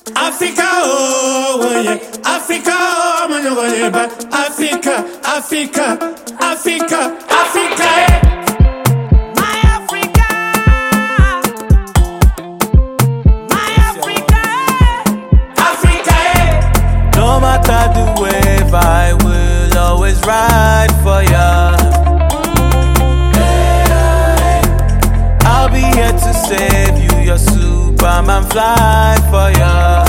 Africa, oh yeah, Africa, oh man, oh yeah, but Africa, Africa, Africa, Africa. Eh. My Africa, my Africa, Africa. Eh. No matter the wave, I will always ride for ya. I'll be here to save you, your Superman fly for ya.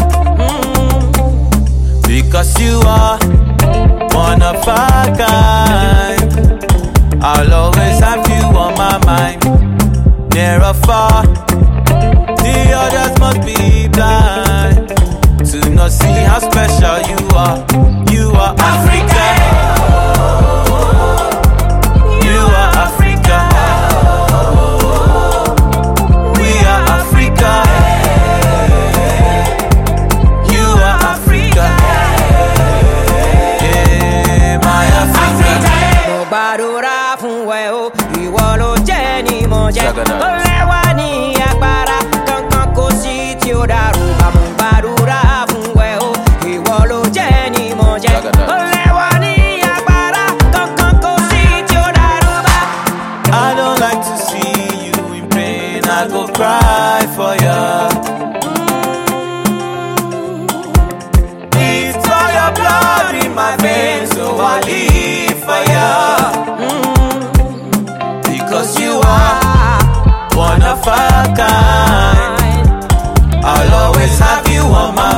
Because you are one of a kind. I'll always have you on my mind, near or far. The others must be blind to not see how special you are. You are Africa. You are Africa. We are Africa. You are Africa. Yeah, my Africa. mo gbàdúrà fún ẹ o, ìwọ ló jẹ́ ni mo jẹ́. Ó lẹ́wà ní agbára, kankan kò sí tí ó dàrú. Mo gbàdúrà fún ẹ o, ìwọ ló jẹ́ ni mo jẹ́. Ó lẹ́wà ní agbára, kankan kò sí tí ó dàrú. I don't like to see you in pain. I go cry for ya. It's all your blood in my veins, so I live for ya. Because you are one of a kind. I'll always have you on my